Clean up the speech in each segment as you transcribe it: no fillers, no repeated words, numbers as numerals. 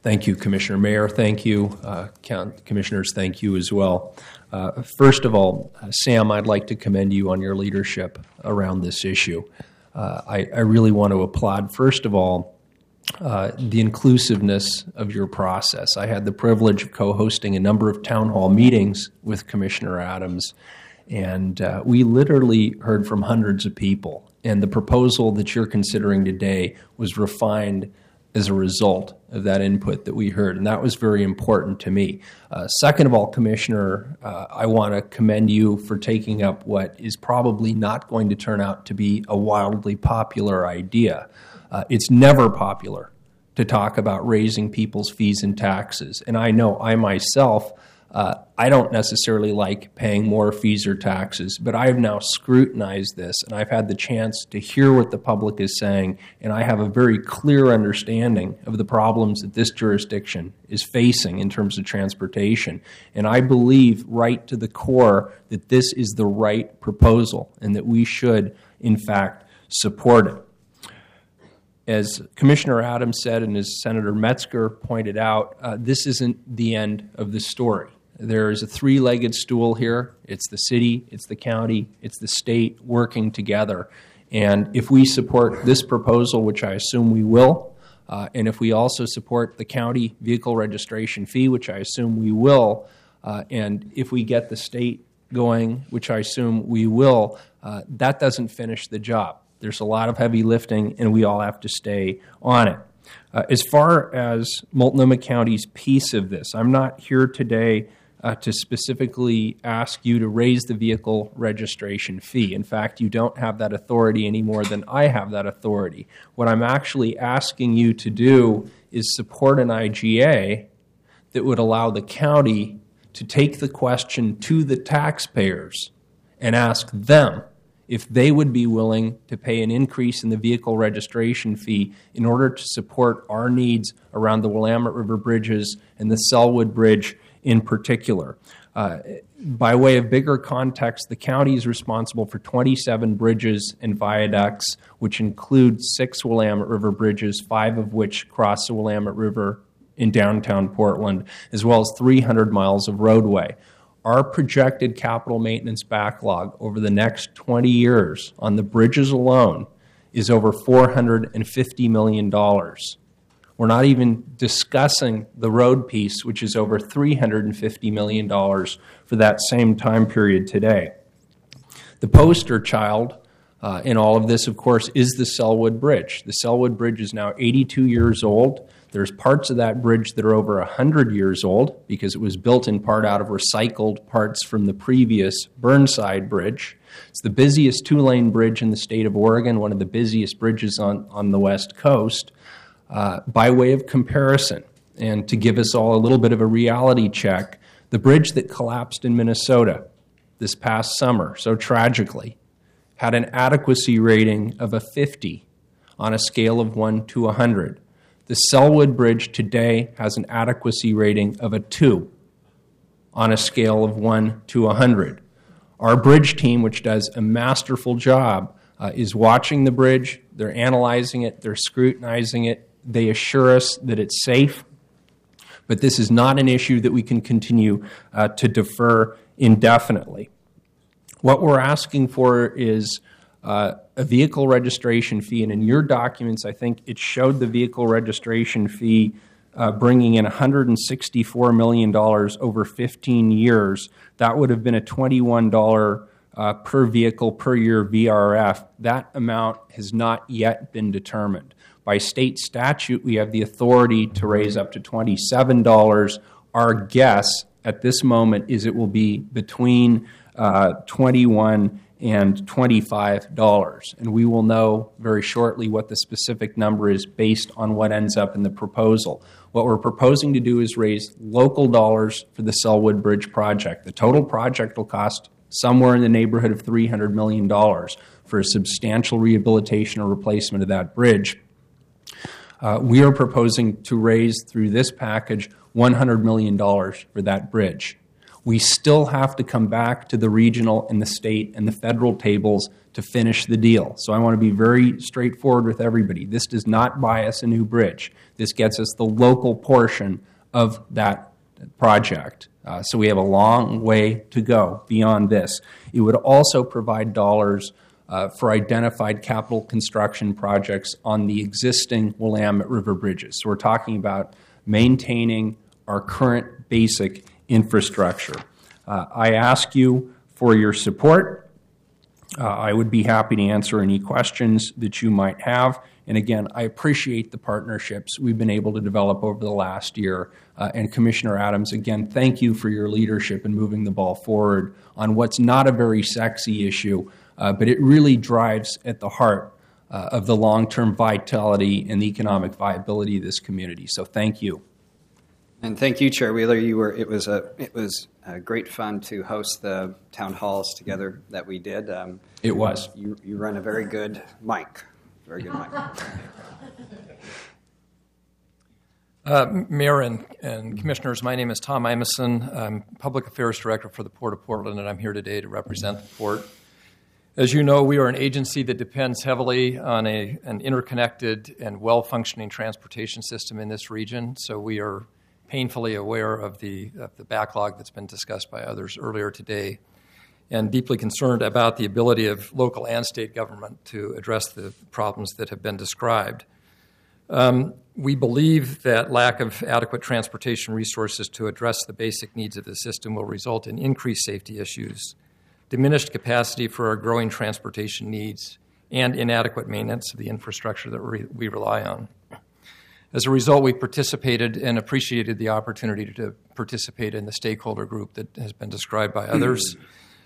Thank you, Commissioner. Mayor, thank you. Commissioners, thank you as well. First of all, Sam, I'd like to commend you on your leadership around this issue. I really want to applaud, first of all, the inclusiveness of your process. I had the privilege of co-hosting a number of town hall meetings with Commissioner Adams, and we literally heard from hundreds of people. And the proposal that you're considering today was refined as a result of that input that we heard, and that was very important to me. Second of all, Commissioner, I want to commend you for taking up what is probably not going to turn out to be a wildly popular idea. It's never popular to talk about raising people's fees and taxes, and I know I myself, I don't necessarily like paying more fees or taxes, but I have now scrutinized this, and I've had the chance to hear what the public is saying, and I have a very clear understanding of the problems that this jurisdiction is facing in terms of transportation. And I believe right to the core that this is the right proposal and that we should, in fact, support it. As Commissioner Adams said and as Senator Metzger pointed out, this isn't the end of the story. There is a three-legged stool here. It's the city, it's the county, it's the state working together. And if we support this proposal, which I assume we will, and if we also support the county vehicle registration fee, which I assume we will, and if we get the state going, which I assume we will, that doesn't finish the job. There's a lot of heavy lifting, and we all have to stay on it. As far as Multnomah County's piece of this, I'm not here today to specifically ask you to raise the vehicle registration fee. In fact, you don't have that authority any more than I have that authority. What I'm actually asking you to do is support an IGA that would allow the county to take the question to the taxpayers and ask them if they would be willing to pay an increase in the vehicle registration fee in order to support our needs around the Willamette River bridges and the Selwood Bridge in particular. By way of bigger context, the county is responsible for 27 bridges and viaducts, which include 6 Willamette River bridges, 5 of which cross the Willamette River in downtown Portland, as well as 300 miles of roadway. Our projected capital maintenance backlog over the next 20 years on the bridges alone is over $450 million. We're not even discussing the road piece, which is over $350 million for that same time period today. The poster child in all of this, of course, is the Selwood Bridge. The Selwood Bridge is now 82 years old. There's parts of that bridge that are over 100 years old because it was built in part out of recycled parts from the previous Burnside Bridge. It's the busiest two-lane bridge in the state of Oregon, one of the busiest bridges on the West Coast. By way of comparison, and to give us all a little bit of a reality check, the bridge that collapsed in Minnesota this past summer, so tragically, had an adequacy rating of a 50 on a scale of 1 to 100. The Selwood Bridge today has an adequacy rating of a 2 on a scale of 1 to 100. Our bridge team, which does a masterful job, is watching the bridge. They're analyzing it. They're scrutinizing it. They assure us that it's safe. But this is not an issue that we can continue to defer indefinitely. What we're asking for is a vehicle registration fee, and in your documents, I think it showed the vehicle registration fee bringing in $164 million over 15 years. That would have been a $21 per vehicle per year VRF. That amount has not yet been determined. By state statute, we have the authority to raise up to $27. Our guess at this moment is it will be between $21 and $25. And we will know very shortly what the specific number is based on what ends up in the proposal. What we're proposing to do is raise local dollars for the Selwood Bridge project. The total project will cost somewhere in the neighborhood of $300 million for a substantial rehabilitation or replacement of that bridge. We are proposing to raise through this package $100 million for that bridge. We still have to come back to the regional and the state and the federal tables to finish the deal. So I want to be very straightforward with everybody. This does not buy us a new bridge. This gets us the local portion of that project. So we have a long way to go beyond this. It would also provide dollars for identified capital construction projects on the existing Willamette River bridges. So we're talking about maintaining our current basic infrastructure. I ask you for your support. I would be happy to answer any questions that you might have. And again, I appreciate the partnerships we've been able to develop over the last year. And Commissioner Adams, again, thank you for your leadership in moving the ball forward on what's not a very sexy issue, but it really drives at the heart of the long-term vitality and the economic viability of this community. So thank you. And thank you, Chair Wheeler. It was great fun to host the town halls together that we did. It was. You run a very good mic. Very good mic. Mayor and Commissioners, my name is Tom Imeson. I'm Public Affairs Director for the Port of Portland, and I'm here today to represent the Port. As you know, we are an agency that depends heavily on an interconnected and well-functioning transportation system in this region, so we are painfully aware of the backlog that's been discussed by others earlier today, and deeply concerned about the ability of local and state government to address the problems that have been described. We believe that lack of adequate transportation resources to address the basic needs of the system will result in increased safety issues, diminished capacity for our growing transportation needs, and inadequate maintenance of the infrastructure that we rely on. As a result, we participated and appreciated the opportunity to participate in the stakeholder group that has been described by others.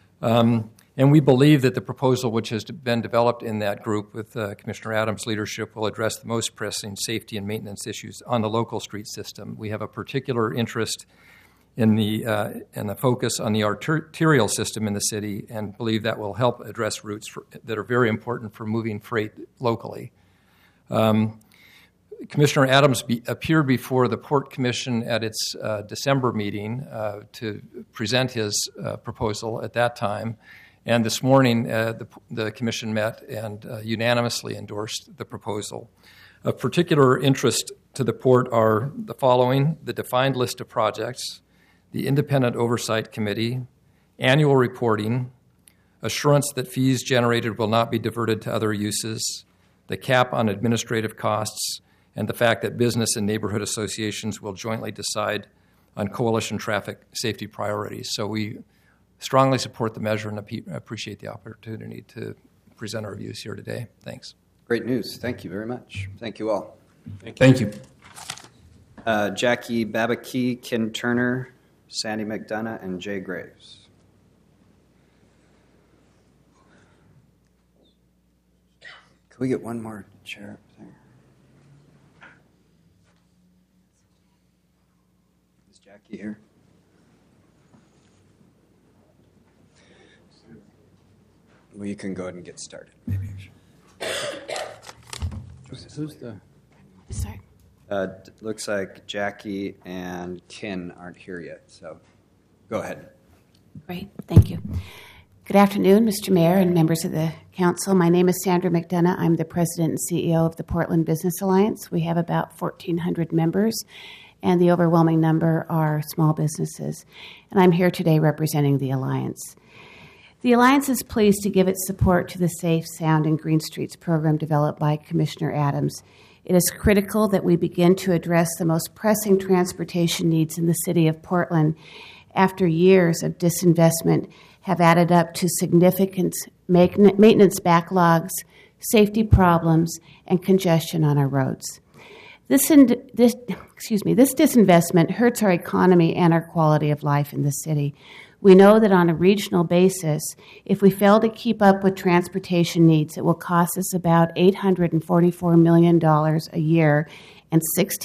And we believe that the proposal which has been developed in that group with Commissioner Adams' leadership will address the most pressing safety and maintenance issues on the local street system. We have a particular interest in the focus on the arterial system in the city and believe that will help address routes that are very important for moving freight locally. Commissioner Adams appeared before the Port Commission at its December meeting to present his proposal at that time. And this morning, the Commission met and unanimously endorsed the proposal. Of particular interest to the Port are the following: the defined list of projects, the Independent Oversight Committee, annual reporting, assurance that fees generated will not be diverted to other uses, the cap on administrative costs, and the fact that business and neighborhood associations will jointly decide on coalition traffic safety priorities. So we strongly support the measure and appreciate the opportunity to present our views here today. Thanks. Great news. Thank you very much. Thank you all. Thank you. Jackie Babakey, Ken Turner, Sandy McDonough, and Jay Graves. Can we get one more chair up there? Is Jackie here? Well, you can go ahead and get started. Maybe. Who's the? Sorry. Looks like Jackie and Ken aren't here yet, so go ahead. Great, thank you. Good afternoon, Mr. Mayor and members of the council. My name is Sandra McDonough. I'm the president and CEO of the Portland Business Alliance. We have about 1,400 members, and the overwhelming number are small businesses. And I'm here today representing the Alliance. The Alliance is pleased to give its support to the Safe, Sound, and Green Streets program developed by Commissioner Adams. It is critical that we begin to address the most pressing transportation needs in the city of Portland after years of disinvestment have added up to significant maintenance backlogs, safety problems, and congestion on our roads. This disinvestment hurts our economy and our quality of life in the city. We know that on a regional basis, if we fail to keep up with transportation needs, it will cost us about $844 million a year and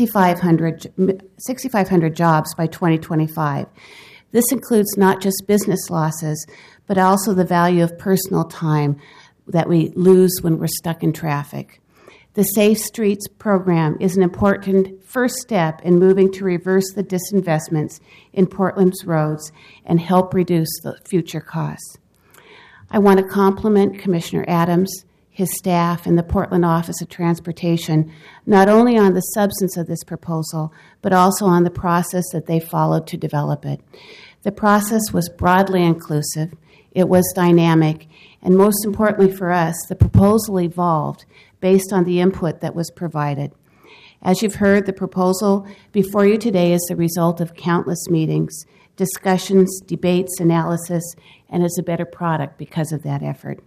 6,500 jobs by 2025. This includes not just business losses, but also the value of personal time that we lose when we're stuck in traffic. The Safe Streets program is an important first step in moving to reverse the disinvestments in Portland's roads and help reduce the future costs. I want to compliment Commissioner Adams, his staff, and the Portland Office of Transportation, not only on the substance of this proposal, but also on the process that they followed to develop it. The process was broadly inclusive, it was dynamic, and most importantly for us, the proposal evolved based on the input that was provided. As you've heard, the proposal before you today is the result of countless meetings, discussions, debates, analysis, and is a better product because of that effort.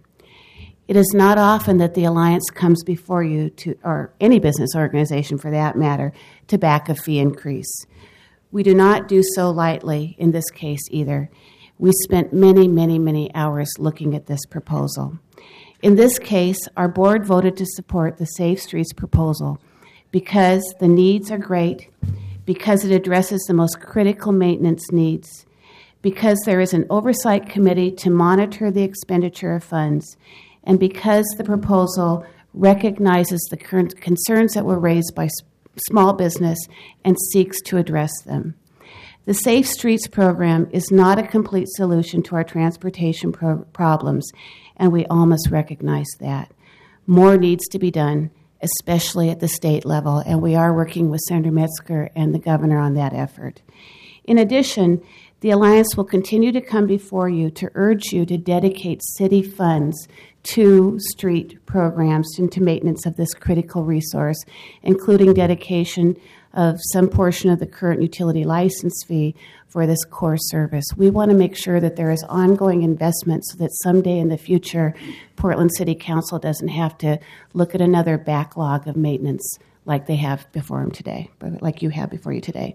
It is not often that the Alliance comes before you, or any business organization for that matter, to back a fee increase. We do not do so lightly in this case either. We spent many hours looking at this proposal. In this case, our board voted to support the Safe Streets proposal because the needs are great, because it addresses the most critical maintenance needs, because there is an oversight committee to monitor the expenditure of funds, and because the proposal recognizes the current concerns that were raised by small business and seeks to address them. The Safe Streets program is not a complete solution to our transportation problems, and we all must recognize that. More needs to be done, especially at the state level, and we are working with Senator Metzger and the governor on that effort. In addition, the Alliance will continue to come before you to urge you to dedicate city funds to street programs and to maintenance of this critical resource, including dedication of some portion of the current utility license fee for this core service. We want to make sure that there is ongoing investment so that someday in the future, Portland City Council doesn't have to look at another backlog of maintenance like they have before them today, like you have before you today.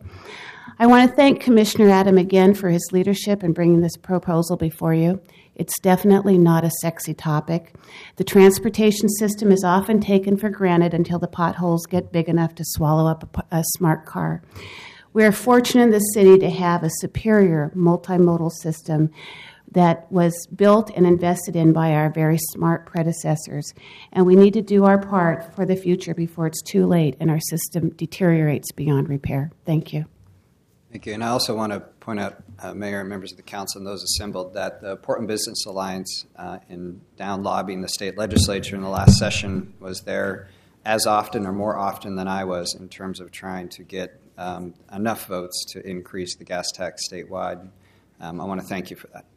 I want to thank Commissioner Adam again for his leadership in bringing this proposal before you. It's definitely not a sexy topic. The transportation system is often taken for granted until the potholes get big enough to swallow up a smart car. We are fortunate in the city to have a superior multimodal system that was built and invested in by our very smart predecessors, and we need to do our part for the future before it's too late and our system deteriorates beyond repair. Thank you. Thank you. And I also want to point out, Mayor and members of the council and those assembled, that the Portland Business Alliance, in down lobbying the state legislature in the last session, was there as often or more often than I was in terms of trying to get enough votes to increase the gas tax statewide. I want to thank you for that.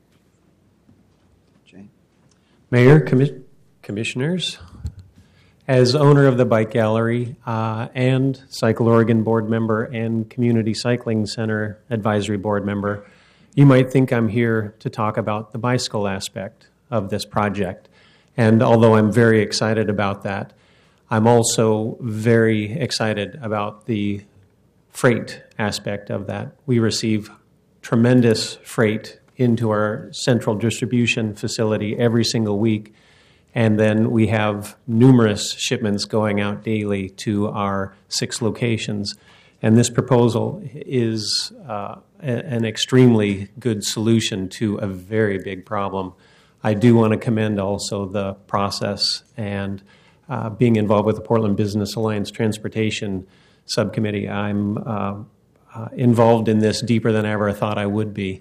Jay? Mayor, commissioners, as owner of the Bike Gallery and Cycle Oregon board member and Community Cycling Center advisory board member, you might think I'm here to talk about the bicycle aspect of this project. And although I'm very excited about that, I'm also very excited about the freight aspect of that. We receive tremendous freight into our central distribution facility every single week. And then we have numerous shipments going out daily to our 6 locations. And this proposal is an extremely good solution to a very big problem. I do want to commend also the process and being involved with the Portland Business Alliance Transportation Subcommittee. I'm involved in this deeper than I ever thought I would be.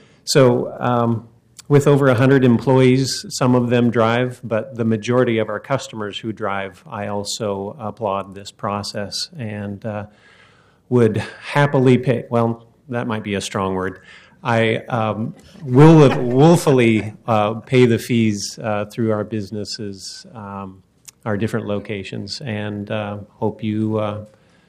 So, with over 100 employees, some of them drive, but the majority of our customers who drive, I also applaud this process and would happily pay, well, that might be a strong word. I will willfully pay the fees through our businesses, our different locations, and hope you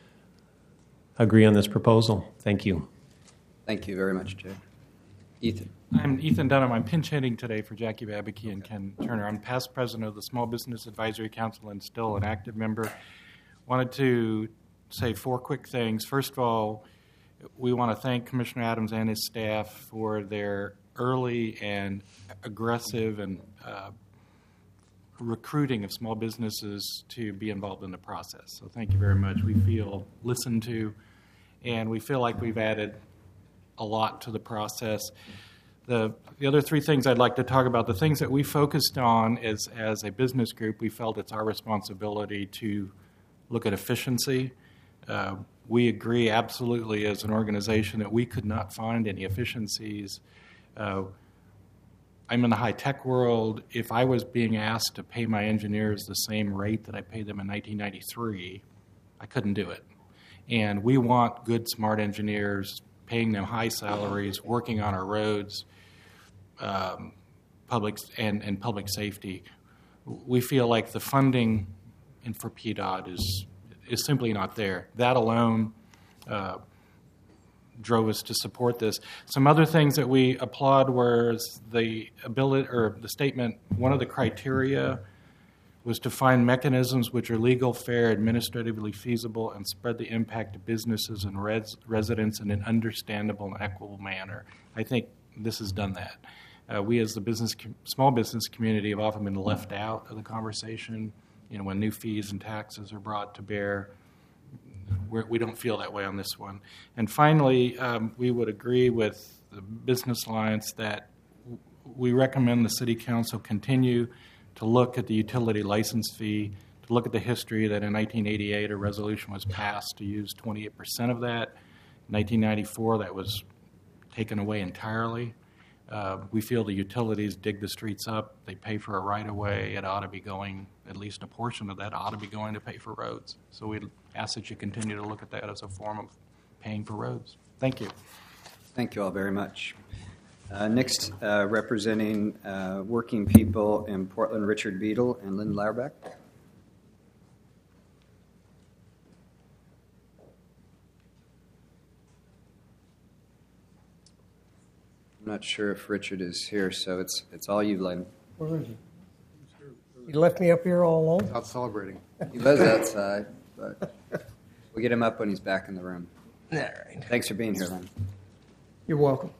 agree on this proposal. Thank you. Thank you very much, Jay. Ethan. I'm Ethan Dunham. I'm pinch hitting today for Jackie Babicki and Ken Turner. I'm past president of the Small Business Advisory Council and still an active member. Wanted to say 4 quick things. First of all, we want to thank Commissioner Adams and his staff for their early and aggressive and recruiting of small businesses to be involved in the process. So thank you very much. We feel listened to, and we feel like we've added a lot to the process. The other three things I'd like to talk about, the things that we focused on is, as a business group, we felt it's our responsibility to look at efficiency. We agree absolutely as an organization that we could not find any efficiencies. I'm in the high-tech world. If I was being asked to pay my engineers the same rate that I paid them in 1993, I couldn't do it. And we want good, smart engineers, paying them high salaries, working on our roads, public safety. We feel like the funding for PDOT is simply not there. That alone drove us to support this. Some other things that we applaud was the ability, or the statement, one of the criteria was to find mechanisms which are legal, fair, administratively feasible, and spread the impact to businesses and residents in an understandable and equitable manner. I think this has done that. We as the small business community have often been left out of the conversation. When new fees and taxes are brought to bear, we don't feel that way on this one. And finally, we would agree with the Business Alliance that we recommend the City Council continue to look at the utility license fee, to look at the history that in 1988 a resolution was passed to use 28% of that. In 1994, that was taken away entirely. We feel the utilities dig the streets up. They pay for a right-of-way. It ought to be going, at least a portion of that ought to be going to pay for roads. So we ask that you continue to look at that as a form of paying for roads. Thank you. Thank you all very much. Next, representing working people in Portland, Richard Beadle and Lynn Lauerbeck. I'm not sure if Richard is here, so it's all you, Lynn. Where is he? You left me up here all alone? Out celebrating. He lives outside, but we'll get him up when he's back in the room. All right. Thanks for being here, Lynn. You're welcome.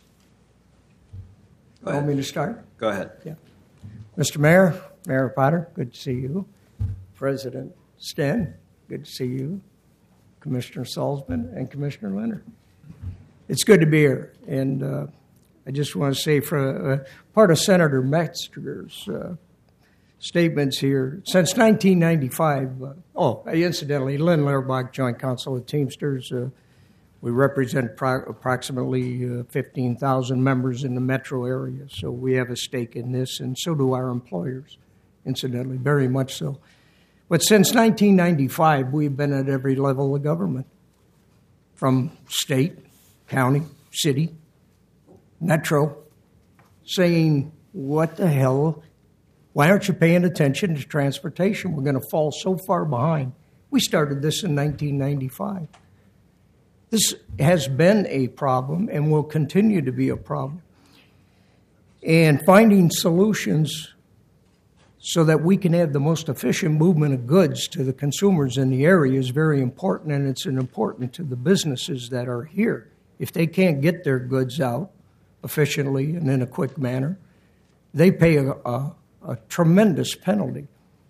Go ahead. Want me to start? Go ahead. Yeah. Mr. Mayor, Mayor Potter, good to see you. President Sten, good to see you. Commissioner Salzman and Commissioner Leonard. It's good to be here. And I just want to say, for part of Senator Metzger's statements here, since 1995, incidentally, Lynn Lauerbach, Joint Council with Teamsters, we represent approximately 15,000 members in the metro area, so we have a stake in this, and so do our employers, incidentally, very much so. But since 1995, we've been at every level of government, from state, county, city, metro, saying, what the hell, why aren't you paying attention to transportation? We're going to fall so far behind. We started this in 1995. This has been a problem and will continue to be a problem. And finding solutions so that we can have the most efficient movement of goods to the consumers in the area is very important, and it's important to the businesses that are here. If they can't get their goods out efficiently and in a quick manner, they pay a tremendous penalty.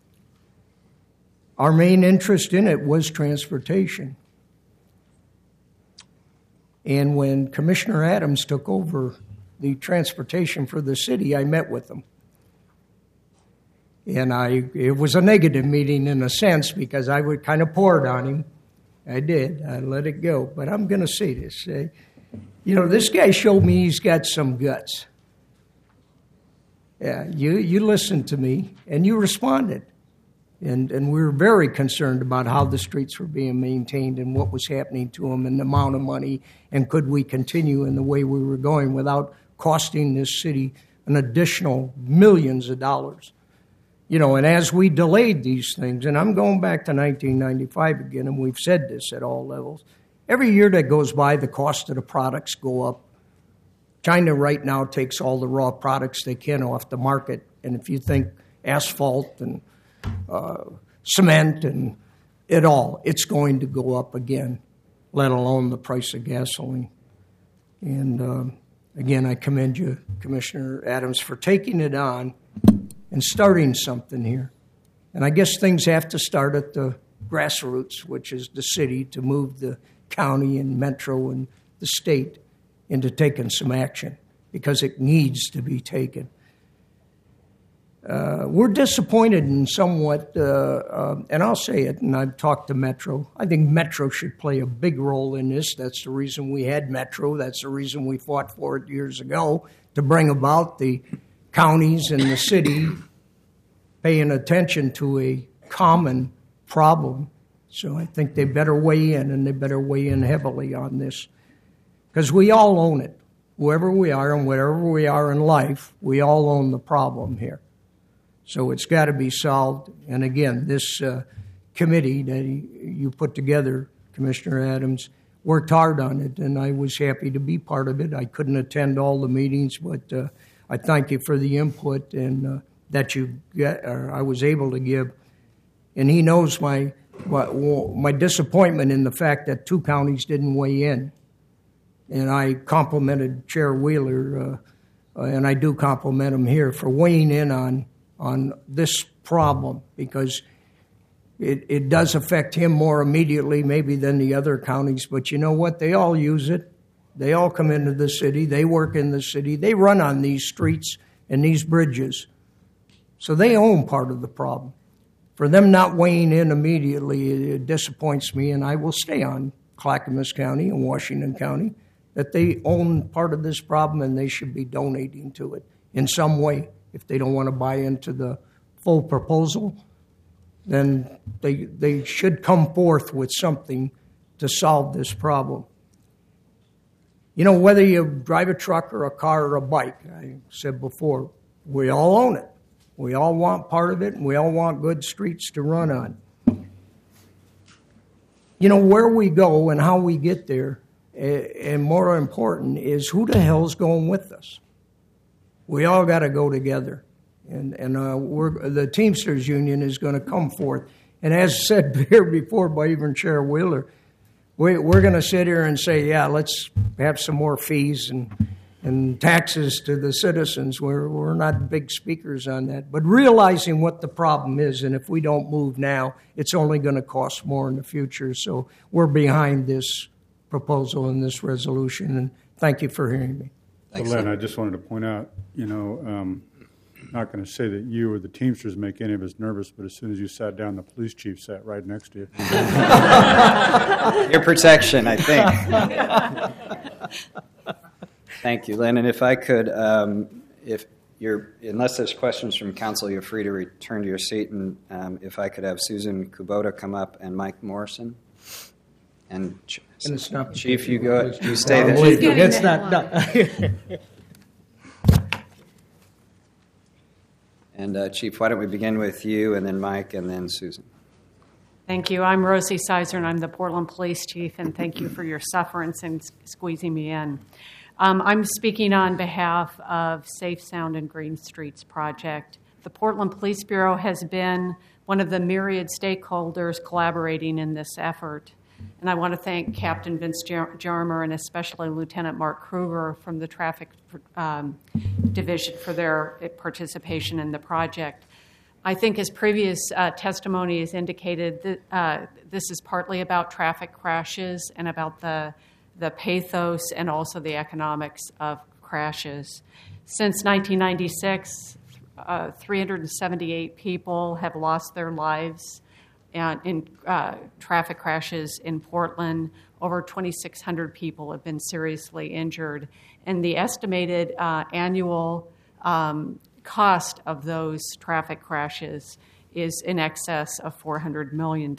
Our main interest in it was transportation. And when Commissioner Adams took over the transportation for the city, I met with him. And it was a negative meeting in a sense because I would kind of poured on him. I did. I let it go. But I'm going to say this. This guy showed me he's got some guts. Yeah, you listened to me, and you responded. And we were very concerned about how the streets were being maintained and what was happening to them and the amount of money, and could we continue in the way we were going without costing this city an additional millions of dollars. And as we delayed these things, and I'm going back to 1995 again, and we've said this at all levels, every year that goes by, the cost of the products go up. China right now takes all the raw products they can off the market, and if you think asphalt and cement and it's going to go up again, let alone the price of gasoline. And again, I commend you, Commissioner Adams, for taking it on and starting something here. And I guess things have to start at the grassroots, which is the city, to move the county and metro and the state into taking some action. because it needs to be taken. We're disappointed in somewhat, and I'll say it, and I've talked to Metro. I think Metro should play a big role in this. That's the reason we had Metro. That's the reason we fought for it years ago, to bring about the counties and the city paying attention to a common problem. So I think they better weigh in, and they better weigh in heavily on this, because we all own it. Whoever we are and whatever we are in life, we all own the problem here. So it's got to be solved. And again, this committee that you put together, Commissioner Adams, worked hard on it, and I was happy to be part of it. I couldn't attend all the meetings, but I thank you for the input and that I was able to give. And he knows my disappointment in the fact that 2 counties didn't weigh in. And I complimented Chair Wheeler, and I do compliment him here for weighing in on this problem, because it does affect him more immediately maybe than the other counties. But you know what? They all use it. They all come into the city. They work in the city. They run on these streets and these bridges. So they own part of the problem. For them not weighing in immediately, it disappoints me, and I will stay on Clackamas County and Washington County, that they own part of this problem and they should be donating to it in some way. If they don't want to buy into the full proposal, then they should come forth with something to solve this problem. You know, whether you drive a truck or a car or a bike, I said before, we all own it. We all want part of it, and we all want good streets to run on. You know, where we go and how we get there, and more important, is who the hell's going with us. We all got to go together, and the Teamsters Union is going to come forth. And as said here before by even Chair Wheeler, we're going to sit here and say, yeah, let's have some more fees and taxes to the citizens. We're not big speakers on that, but realizing what the problem is, and if we don't move now, it's only going to cost more in the future. So we're behind this proposal and this resolution, and thank you for hearing me. Thanks, Len, I just wanted to point out, I'm not going to say that you or the Teamsters make any of us nervous, but as soon as you sat down, the police chief sat right next to you. Your protection, I think. Thank you, Len. And if I could, unless there's questions from council, you're free to return to your seat. And if I could have Susan Kubota come up and Mike Morrison. And Chief, you go. You stay there. It's not done. And Chief, why don't we begin with you, and then Mike, and then Susan. Thank you. I'm Rosie Sizer, and I'm the Portland Police Chief, and thank you for your sufferance in squeezing me in. I'm speaking on behalf of Safe, Sound, and Green Streets Project. The Portland Police Bureau has been one of the myriad stakeholders collaborating in this effort. And I want to thank Captain Vince Jarmer and especially Lieutenant Mark Kruger from the Traffic Division for their participation in the project. I think as previous testimony has indicated, that this is partly about traffic crashes and about the pathos and also the economics of crashes. Since 1996, 378 people have lost their lives in traffic crashes in Portland. Over 2,600 people have been seriously injured. And the estimated annual cost of those traffic crashes is in excess of $400 million.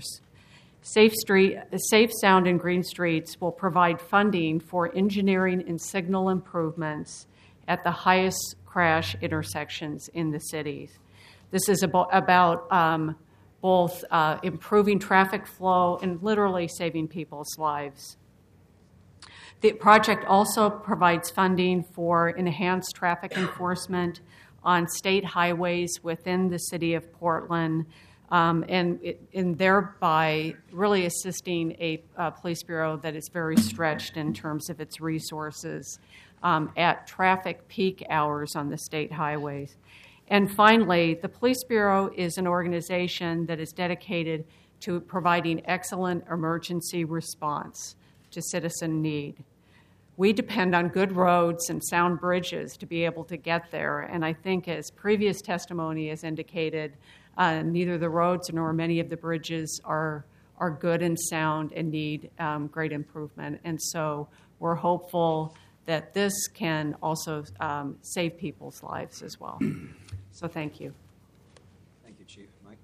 Safe, Sound, and Green Streets will provide funding for engineering and signal improvements at the highest crash intersections in the cities. This is about both improving traffic flow and literally saving people's lives. The project also provides funding for enhanced traffic enforcement on state highways within the city of Portland, and thereby really assisting a police bureau that is very stretched in terms of its resources at traffic peak hours on the state highways. And finally, the Police Bureau is an organization that is dedicated to providing excellent emergency response to citizen need. we depend on good roads and sound bridges to be able to get there. And I think, as previous testimony has indicated, neither the roads nor many of the bridges are good and sound and need great improvement. And so we're hopeful that this can also save people's lives as well. So thank you. Thank you, Chief. Mike?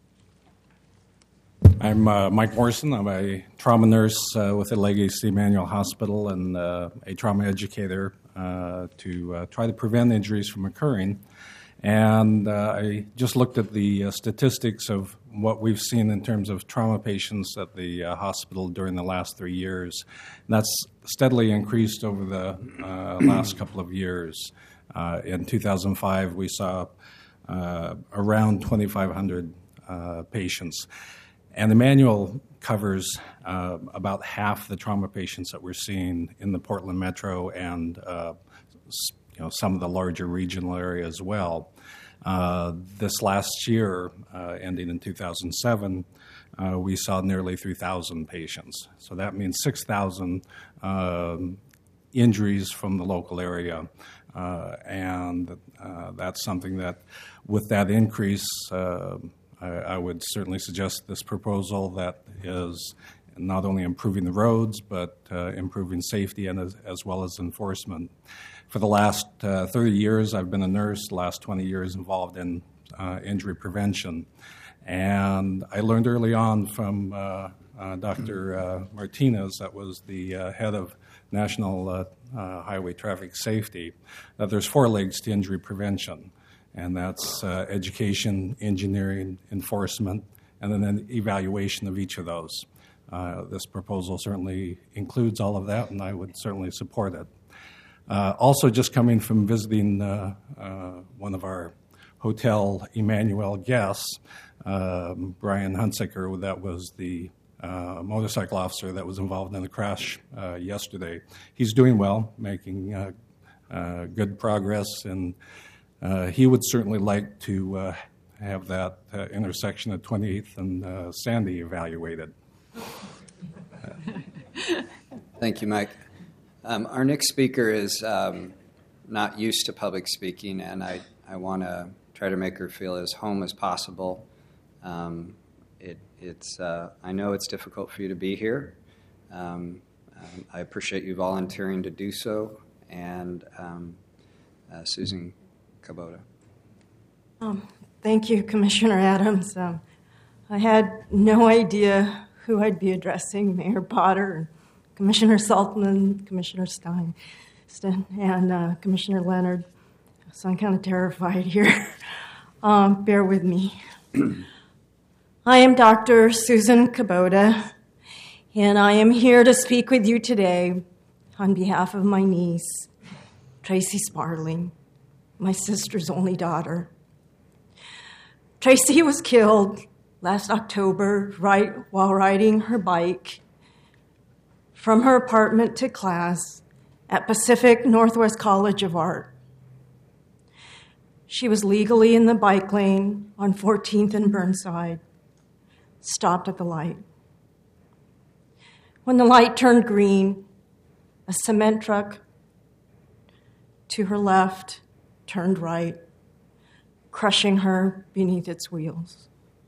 I'm Mike Morrison. I'm a trauma nurse with the Legacy Emmanuel Hospital and a trauma educator to try to prevent injuries from occurring. And I just looked at the statistics of what we've seen in terms of trauma patients at the hospital during the last 3 years. And that's steadily increased over the last couple of years. In 2005, we saw around 2,500 patients. And the manual covers about half the trauma patients that we're seeing in the Portland Metro and some of the larger regional areas as well. This last year, ending in 2007, we saw nearly 3,000 patients. So that means 6,000 injuries from the local area. And that's something that, with that increase, I would certainly suggest this proposal that is not only improving the roads, but improving safety and as well as enforcement. For the last 30 years, I've been a nurse, the last 20 years involved in injury prevention. And I learned early on from Dr. Martinez, that was the head of National Highway Traffic Safety, that there's 4 legs to injury prevention. And that's education, engineering, enforcement, and then an evaluation of each of those. This proposal certainly includes all of that, and I would certainly support it. Also, just coming from visiting one of our Hotel Emmanuel guests, Brian Hunsaker, that was the motorcycle officer that was involved in the crash yesterday. He's doing well, making good progress, and he would certainly like to have that intersection at 28th and Sandy evaluated. Thank you, Mike. Our next speaker is not used to public speaking, and I want to try to make her feel as home as possible. I know it's difficult for you to be here. I appreciate you volunteering to do so. And Susan Kubota. Thank you, Commissioner Adams. I had no idea who I'd be addressing, Mayor Potter, Commissioner Saltman, Commissioner Stein, and Commissioner Leonard. So I'm kind of terrified here. Bear with me. I am Dr. Susan Kubota, and I am here to speak with you today on behalf of my niece, Tracy Sparling, my sister's only daughter. Tracy was killed last October while riding her bike from her apartment to class at Pacific Northwest College of Art. She was legally in the bike lane on 14th and Burnside, stopped at the light. When the light turned green, a cement truck to her left turned right, crushing her beneath its wheels.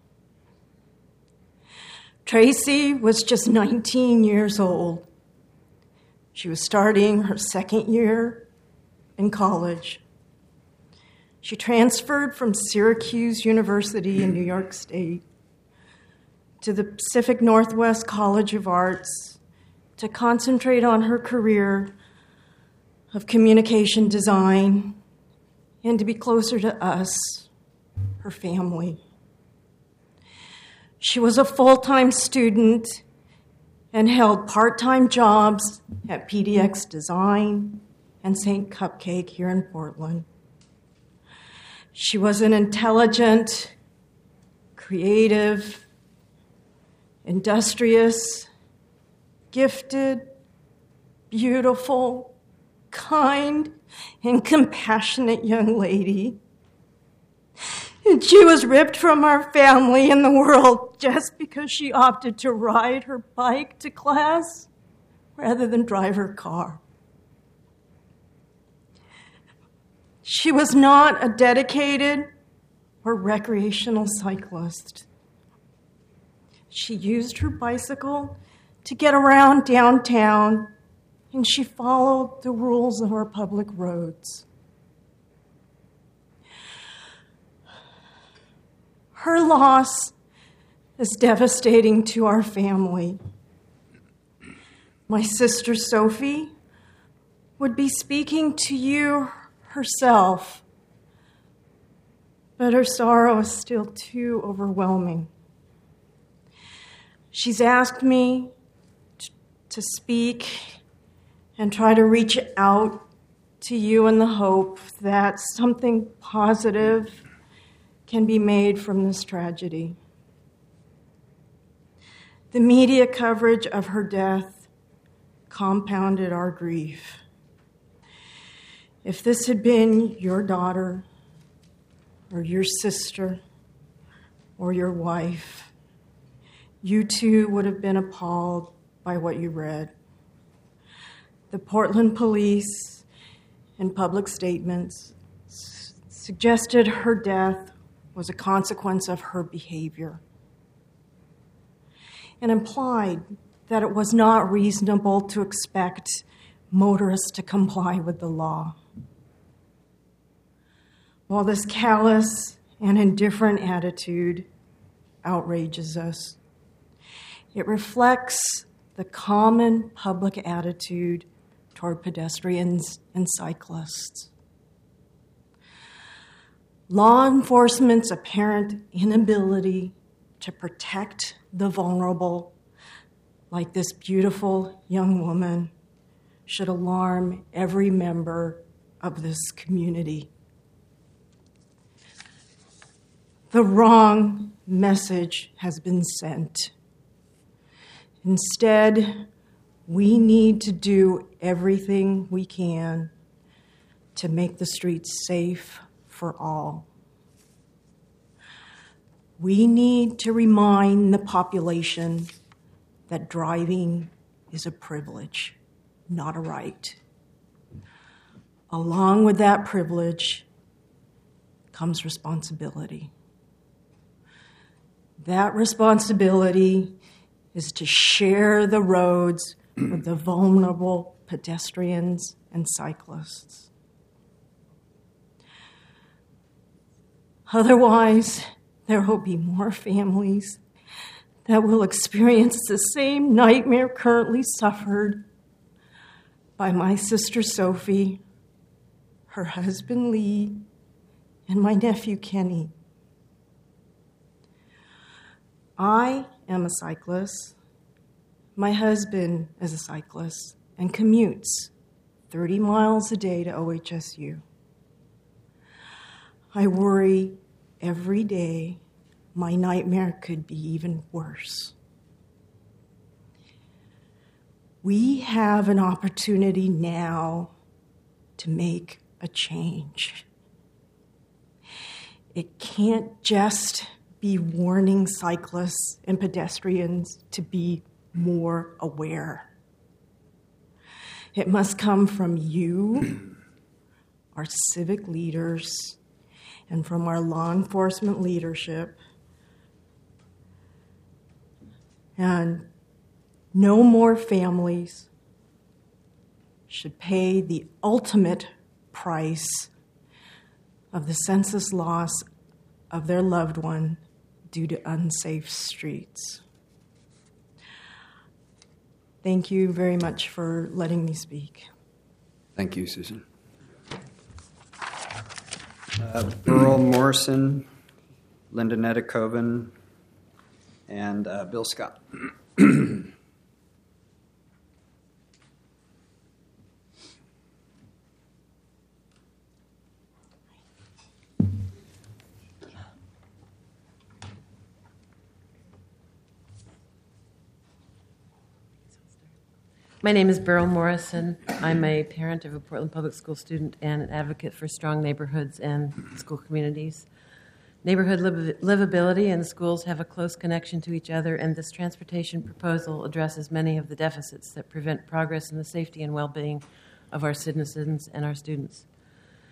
Tracy was just 19 years old. She was starting her second year in college. She transferred from Syracuse University in New York State to the Pacific Northwest College of Arts to concentrate on her career of communication design and to be closer to us, her family. She was a full-time student and held part-time jobs at PDX Design and St. Cupcake here in Portland. She was an intelligent, creative, industrious, gifted, beautiful, kind, and compassionate young lady. And she was ripped from our family and the world just because she opted to ride her bike to class rather than drive her car. She was not a dedicated or recreational cyclist. She used her bicycle to get around downtown, and she followed the rules of our public roads. Her loss is devastating to our family. My sister Sophie would be speaking to you herself, but her sorrow is still too overwhelming. She's asked me to speak and try to reach out to you in the hope that something positive can be made from this tragedy. The media coverage of her death compounded our grief. If this had been your daughter or your sister or your wife, you too would have been appalled by what you read. The Portland police, in public statements, suggested her death was a consequence of her behavior and implied that it was not reasonable to expect motorists to comply with the law. While this callous and indifferent attitude outrages us, it reflects the common public attitude toward pedestrians and cyclists. Law enforcement's apparent inability to protect the vulnerable, like this beautiful young woman, should alarm every member of this community. The wrong message has been sent. Instead, we need to do everything we can to make the streets safe for all. We need to remind the population that driving is a privilege, not a right. Along with that privilege comes responsibility. That responsibility is to share the roads with the vulnerable pedestrians and cyclists. Otherwise, there will be more families that will experience the same nightmare currently suffered by my sister Sophie, her husband Lee, and my nephew Kenny. I am a cyclist. My husband is a cyclist and commutes 30 miles a day to OHSU. I worry every day my nightmare could be even worse. We have an opportunity now to make a change. It can't just be warning cyclists and pedestrians to be more aware. It must come from you, our civic leaders, and from our law enforcement leadership. And no more families should pay the ultimate price of the senseless loss of their loved one due to unsafe streets. Thank you very much for letting me speak. Thank you, Susan. Burl Morrison, Linda Nedekoven, and Bill Scott. My name is Beryl Morrison. I'm a parent of a Portland Public School student and an advocate for strong neighborhoods and school communities. Neighborhood livability and schools have a close connection to each other, and this transportation proposal addresses many of the deficits that prevent progress in the safety and well-being of our citizens and our students.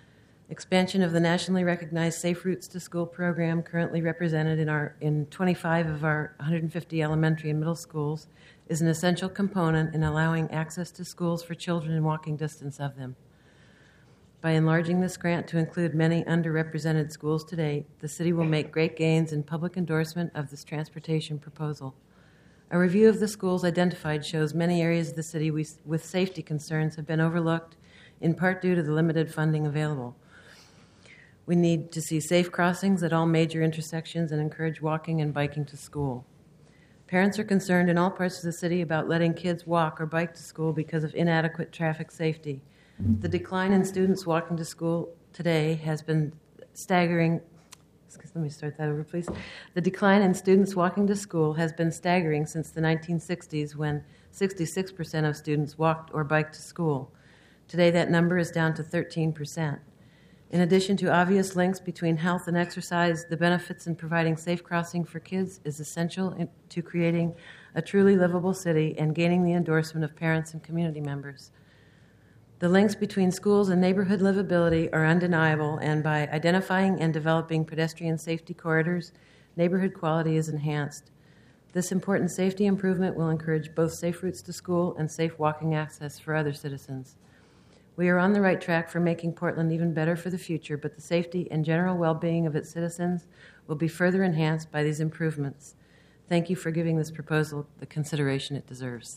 expansion of the nationally recognized Safe Routes to School program currently represented in 25 of our 150 elementary and middle schools is an essential component in allowing access to schools for children in walking distance of them. By enlarging this grant to include many underrepresented schools today, the city will make great gains in public endorsement of this transportation proposal. A review of the schools identified shows many areas of the city with safety concerns have been overlooked, in part due to the limited funding available. We need to see safe crossings at all major intersections and encourage walking and biking to school. Parents are concerned in all parts of the city about letting kids walk or bike to school because of inadequate traffic safety. The decline in students walking to school today has been staggering. Let me start that over, please. The decline in students walking to school has been staggering since the 1960s, when 66% of students walked or biked to school. Today, that number is down to 13%. In addition to obvious links between health and exercise, the benefits in providing safe crossing for kids is essential to creating a truly livable city and gaining the endorsement of parents and community members. The links between schools and neighborhood livability are undeniable, and by identifying and developing pedestrian safety corridors, neighborhood quality is enhanced. This important safety improvement will encourage both safe routes to school and safe walking access for other citizens. We are on the right track for making Portland even better for the future, but the safety and general well-being of its citizens will be further enhanced by these improvements. Thank you for giving this proposal the consideration it deserves.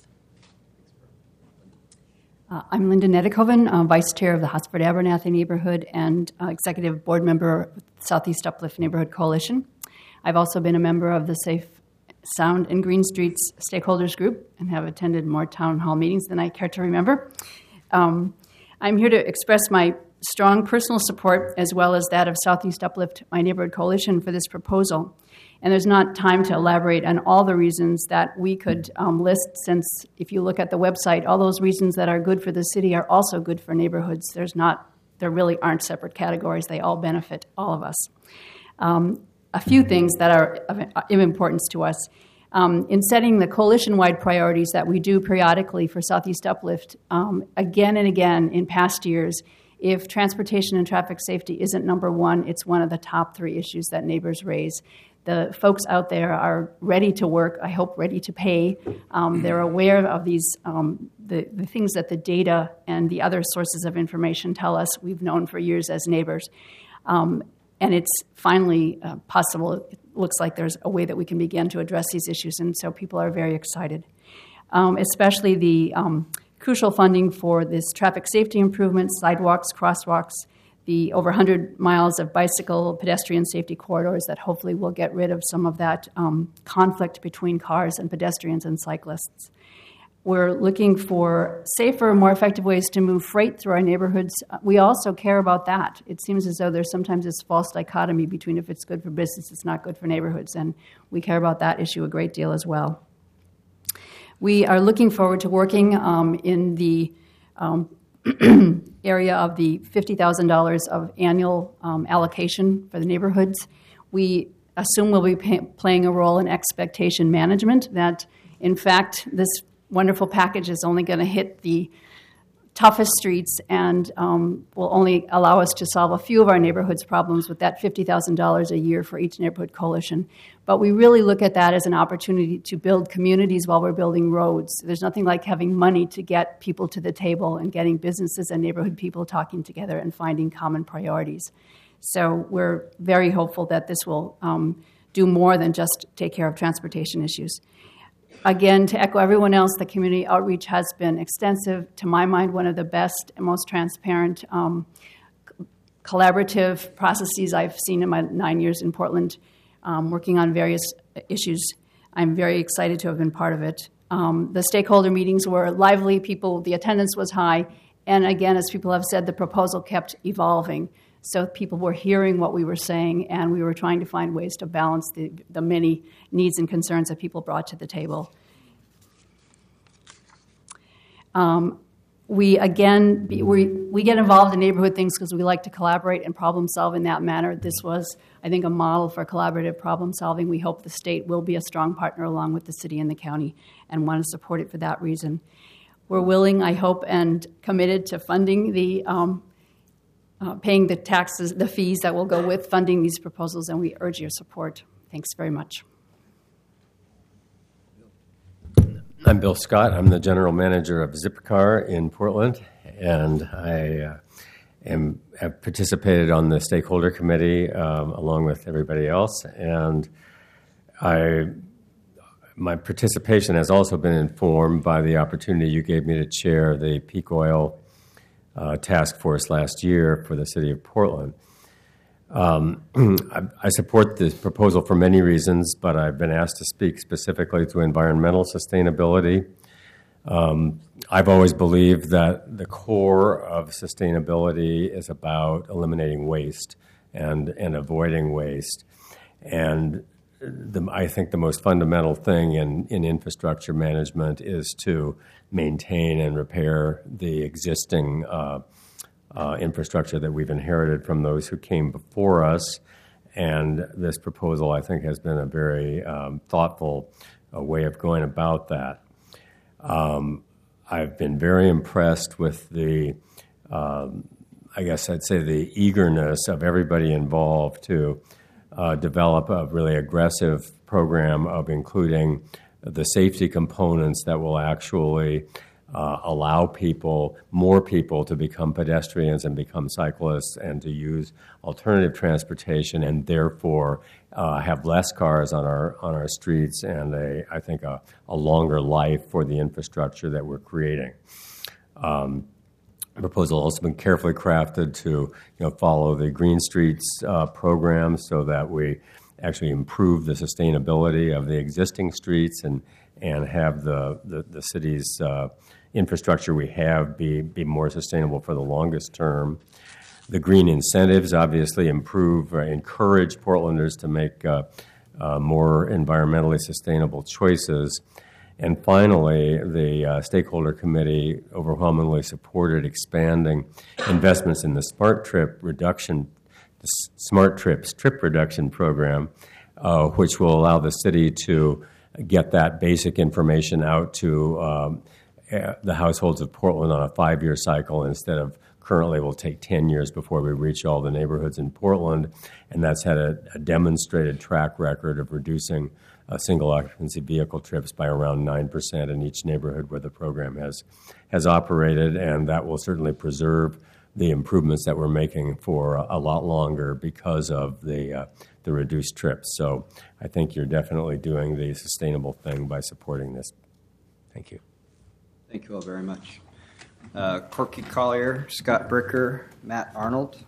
I'm Linda Nedikoven, Vice Chair of the Hosford Abernathy Neighborhood and Executive Board Member of the Southeast Uplift Neighborhood Coalition. I've also been a member of the Safe Sound and Green Streets Stakeholders Group and have attended more town hall meetings than I care to remember. I'm here to express my strong personal support, as well as that of Southeast Uplift, my neighborhood coalition, for this proposal. And there's not time to elaborate on all the reasons that we could list, since if you look at the website, all those reasons that are good for the city are also good for neighborhoods. There really aren't separate categories. They all benefit all of us. A few things that are of importance to us. In setting the coalition-wide priorities that we do periodically for Southeast Uplift, again and again in past years, if transportation and traffic safety isn't number one, it's one of the top three issues that neighbors raise. The folks out there are ready to work, I hope ready to pay. They're aware of these the things that the data and the other sources of information tell us we've known for years as neighbors. And it's finally possible. It looks like there's a way that we can begin to address these issues, and so people are very excited. Especially the crucial funding for this traffic safety improvements, sidewalks, crosswalks, the over 100 miles of bicycle pedestrian safety corridors that hopefully will get rid of some of that conflict between cars and pedestrians and cyclists. We're looking for safer, more effective ways to move freight through our neighborhoods. We also care about that. It seems as though there's sometimes this false dichotomy between if it's good for business, it's not good for neighborhoods, and we care about that issue a great deal as well. We are looking forward to working in the area of the $50,000 of annual allocation for the neighborhoods. We assume we'll be playing a role in expectation management, that in fact this wonderful package is only going to hit the toughest streets and will only allow us to solve a few of our neighborhood's problems with that $50,000 a year for each neighborhood coalition. But we really look at that as an opportunity to build communities while we're building roads. There's nothing like having money to get people to the table and getting businesses and neighborhood people talking together and finding common priorities. So we're very hopeful that this will do more than just take care of transportation issues. Again, to echo everyone else, the community outreach has been extensive. To my mind, one of the best and most transparent collaborative processes I've seen in my 9 years in Portland, working on various issues. I'm very excited to have been part of it. The stakeholder meetings were lively. The attendance was high. And again, as people have said, the proposal kept evolving. So people were hearing what we were saying, and we were trying to find ways to balance the many needs and concerns that people brought to the table. We get involved in neighborhood things because we like to collaborate and problem solve in that manner. This was, I think, a model for collaborative problem solving. We hope the state will be a strong partner along with the city and the county and want to support it for that reason. We're willing, I hope, and committed to funding the paying the taxes, the fees that will go with funding these proposals, and we urge your support. Thanks very much. I'm Bill Scott. I'm the general manager of Zipcar in Portland, and I have participated on the stakeholder committee along with everybody else. And my participation has also been informed by the opportunity you gave me to chair the peak oil task force last year for the city of Portland. I support this proposal for many reasons, but I've been asked to speak specifically to environmental sustainability. I've always believed that the core of sustainability is about eliminating waste and avoiding waste. And I think the most fundamental thing in infrastructure management is to maintain and repair the existing infrastructure that we've inherited from those who came before us. And this proposal, I think, has been a very thoughtful way of going about that. I've been very impressed with the eagerness of everybody involved to develop a really aggressive program of including the safety components that will actually allow more people to become pedestrians and become cyclists and to use alternative transportation and therefore have less cars on our streets and I think a longer life for the infrastructure that we're creating. The proposal has also been carefully crafted to follow the Green Streets program so that we actually improve the sustainability of the existing streets and have the city's infrastructure we have be more sustainable for the longest term. The green incentives obviously encourage Portlanders to make more environmentally sustainable choices. And finally, the stakeholder committee overwhelmingly supported expanding investments in the Trip reduction program, which will allow the city to get that basic information out to the households of Portland on a 5-year cycle instead of currently will take 10 years before we reach all the neighborhoods in Portland. And that's had a demonstrated track record of reducing single occupancy vehicle trips by around 9% in each neighborhood where the program has operated. And that will certainly preserve the improvements that we're making for a lot longer because of the reduced trips. So I think you're definitely doing the sustainable thing by supporting this. Thank you. Thank you all very much. Corky Collier, Scott Bricker, Matt Arnold.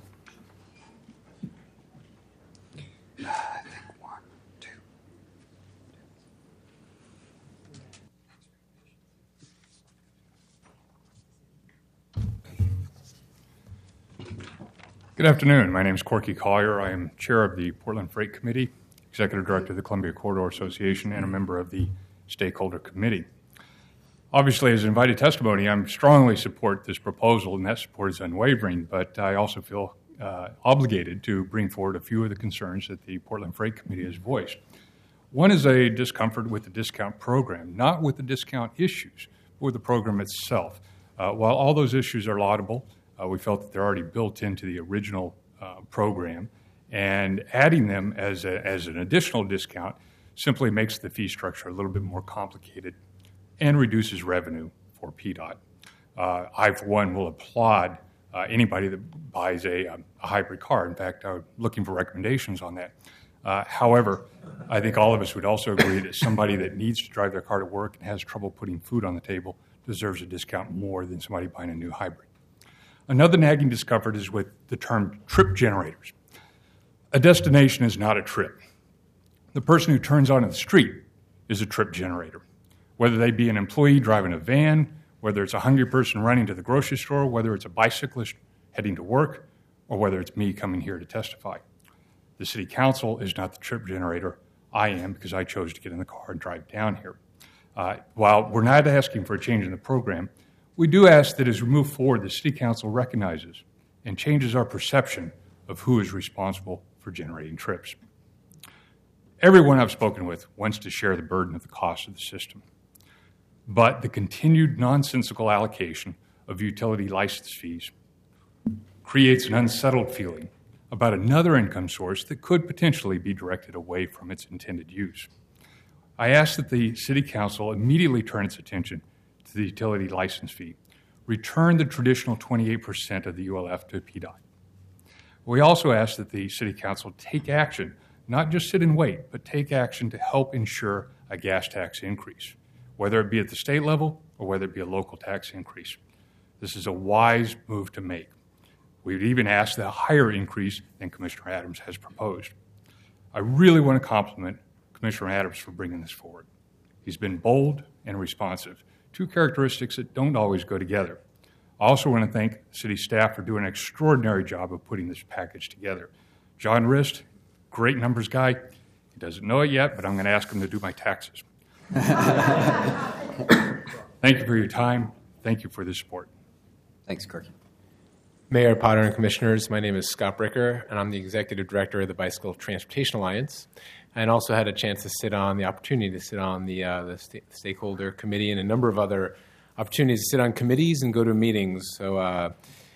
Good afternoon. My name is Corky Collier. I am chair of the Portland Freight Committee, executive director of the Columbia Corridor Association, and a member of the stakeholder committee. Obviously, as invited testimony, I strongly support this proposal, and that support is unwavering, but I also feel obligated to bring forward a few of the concerns that the Portland Freight Committee has voiced. One is a discomfort with the discount program, not with the discount issues, but with the program itself. While all those issues are laudable, we felt that they're already built into the original program, and adding them as an additional discount simply makes the fee structure a little bit more complicated and reduces revenue for PDOT. I, for one, will applaud anybody that buys a hybrid car. In fact, I'm looking for recommendations on that. However, I think all of us would also agree that somebody that needs to drive their car to work and has trouble putting food on the table deserves a discount more than somebody buying a new hybrid. Another nagging discomfort is with the term trip generators. A destination is not a trip. The person who turns onto the street is a trip generator. Whether they be an employee driving a van, whether it's a hungry person running to the grocery store, whether it's a bicyclist heading to work, or whether it's me coming here to testify. The city council is not the trip generator. I am, because I chose to get in the car and drive down here. While we're not asking for a change in the program, we do ask that as we move forward, the city council recognizes and changes our perception of who is responsible for generating trips. Everyone I've spoken with wants to share the burden of the cost of the system. But the continued nonsensical allocation of utility license fees creates an unsettled feeling about another income source that could potentially be directed away from its intended use. I ask that the City Council immediately turn its attention to the utility license fee, return the traditional 28% of the ULF to PDOT. We also ask that the City Council take action, not just sit and wait, but take action to help ensure a gas tax increase, whether it be at the state level or whether it be a local tax increase. This is a wise move to make. We would even ask a higher increase than Commissioner Adams has proposed. I really want to compliment Commissioner Adams for bringing this forward. He's been bold and responsive, two characteristics that don't always go together. I also want to thank city staff for doing an extraordinary job of putting this package together. John Rist, great numbers guy. He doesn't know it yet, but I'm going to ask him to do my taxes. Thank you for your time. Thank you for the support. Thanks, Corky. Mayor Potter and Commissioners, my name is Scott Bricker, and I'm the Executive Director of the Bicycle Transportation Alliance, and also had a chance to sit on the opportunity to sit on the Stakeholder Committee and a number of other opportunities to sit on committees and go to meetings. So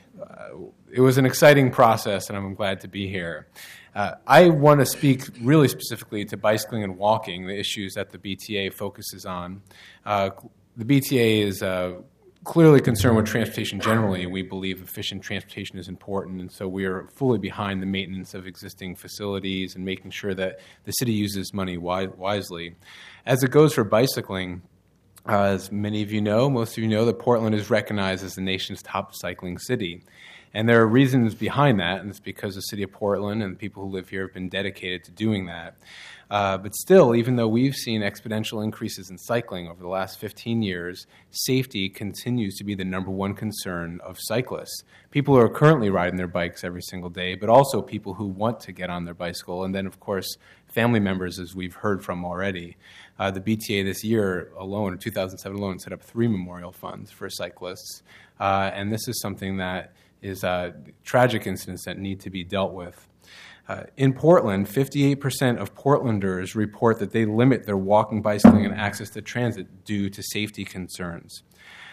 it was an exciting process, and I'm glad to be here. I want to speak really specifically to bicycling and walking, the issues that the BTA focuses on. The BTA is clearly concerned with transportation generally. We believe efficient transportation is important, and so we are fully behind the maintenance of existing facilities and making sure that the city uses money wisely. As it goes for bicycling, as many of you know, most of you know, that Portland is recognized as the nation's top cycling city. And there are reasons behind that, and it's because the city of Portland and the people who live here have been dedicated to doing that. But still, even though we've seen exponential increases in cycling over the last 15 years, safety continues to be the number one concern of cyclists. People who are currently riding their bikes every single day, but also people who want to get on their bicycle, and then, of course, family members, as we've heard from already. The BTA this year alone, in 2007 alone, set up 3 memorial funds for cyclists. And this is something that is tragic incidents that need to be dealt with. In Portland, 58% of Portlanders report that they limit their walking, bicycling, and access to transit due to safety concerns.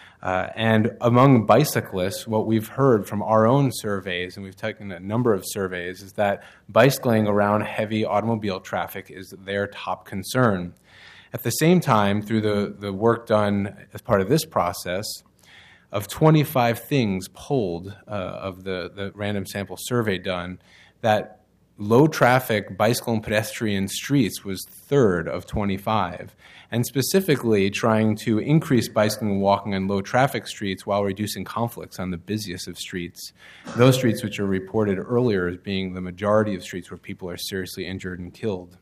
And among bicyclists, what we've heard from our own surveys, and we've taken a number of surveys, is that bicycling around heavy automobile traffic is their top concern. At the same time, through the work done as part of this process, of 25 things polled of the random sample survey done, that low traffic bicycle and pedestrian streets was third of 25, and specifically trying to increase bicycling and walking on low traffic streets while reducing conflicts on the busiest of streets, those streets which are reported earlier as being the majority of streets where people are seriously injured and killed.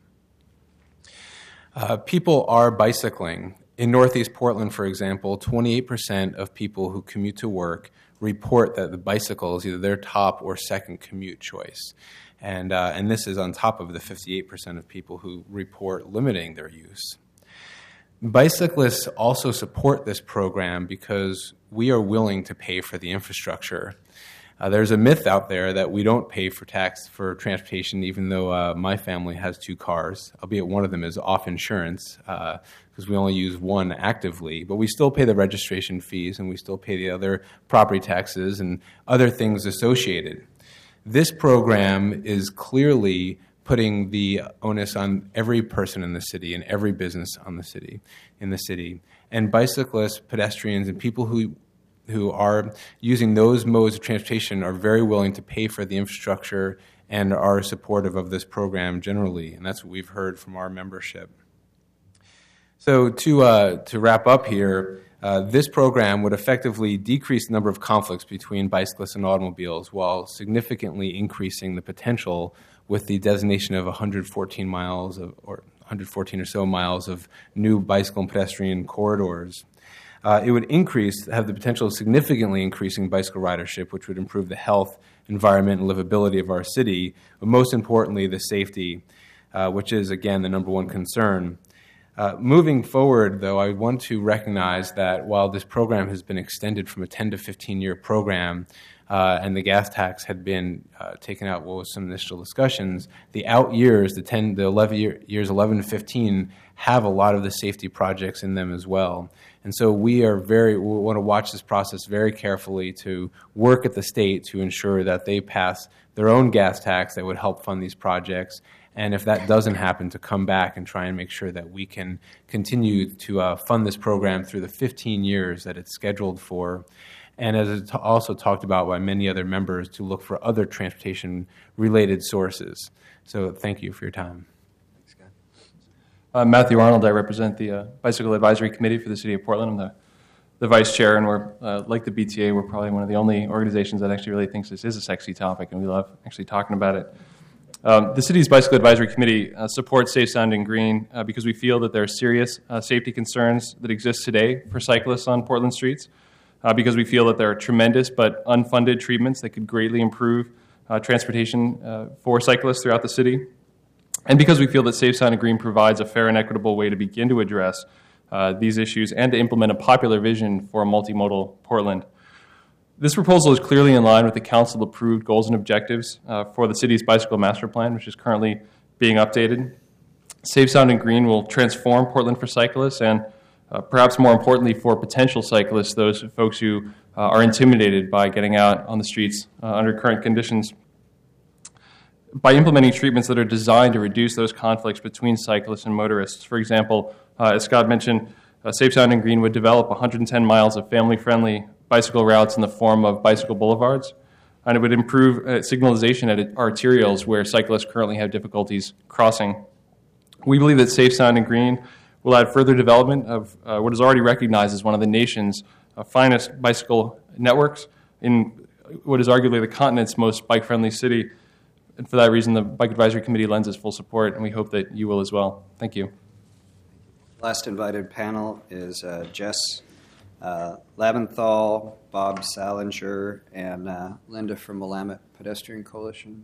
People are bicycling. In Northeast Portland, for example, 28% of people who commute to work report that the bicycle is either their top or second commute choice. And this is on top of the 58% of people who report limiting their use. Bicyclists also support this program because we are willing to pay for the infrastructure. There's a myth out there that we don't pay for tax for transportation, even though my family has 2 cars, albeit one of them is off insurance because we only use one actively. But we still pay the registration fees, and we still pay the other property taxes and other things associated. This program is clearly putting the onus on every person in the city and every business in the city. And bicyclists, pedestrians, and people who are using those modes of transportation are very willing to pay for the infrastructure and are supportive of this program generally, and that's what we've heard from our membership. So to wrap up here, this program would effectively decrease the number of conflicts between bicyclists and automobiles while significantly increasing the potential with the designation of 114 or so miles of new bicycle and pedestrian corridors. It would have the potential of significantly increasing bicycle ridership, which would improve the health, environment, and livability of our city, but most importantly, the safety, which is, again, the number one concern. Moving forward, though, I want to recognize that while this program has been extended from a 10 to 15-year program and the gas tax had been taken out with some initial discussions, the out years, years 11 to 15, have a lot of the safety projects in them as well. And And so we want to watch this process very carefully to work at the state to ensure that they pass their own gas tax that would help fund these projects. And if that doesn't happen, to come back and try and make sure that we can continue to fund this program through the 15 years that it's scheduled for. And as it's also talked about by many other members, to look for other transportation-related sources. So thank you for your time. Matthew Arnold, I represent the Bicycle Advisory Committee for the City of Portland. I'm the vice chair, and we're, like the BTA, we're probably one of the only organizations that actually really thinks this is a sexy topic, and we love actually talking about it. The city's Bicycle Advisory Committee supports Safe, Sound, and Green because we feel that there are serious safety concerns that exist today for cyclists on Portland streets, because we feel that there are tremendous but unfunded treatments that could greatly improve transportation for cyclists throughout the city, and because we feel that Safe, Sound, and Green provides a fair and equitable way to begin to address these issues and to implement a popular vision for a multimodal Portland. This proposal is clearly in line with the council-approved goals and objectives for the city's bicycle master plan, which is currently being updated. Safe, Sound, and Green will transform Portland for cyclists and perhaps more importantly for potential cyclists, those folks who are intimidated by getting out on the streets under current conditions. By implementing treatments that are designed to reduce those conflicts between cyclists and motorists. For example, as Scott mentioned, Safe, Sound, and Green would develop 110 miles of family-friendly bicycle routes in the form of bicycle boulevards, and it would improve signalization at arterials where cyclists currently have difficulties crossing. We believe that Safe, Sound, and Green will add further development of what is already recognized as one of the nation's finest bicycle networks in what is arguably the continent's most bike-friendly city. And for that reason, the Bike Advisory Committee lends its full support, and we hope that you will as well. Thank you. Last invited panel is Jess Labenthal, Bob Salinger, and Linda from Willamette Pedestrian Coalition.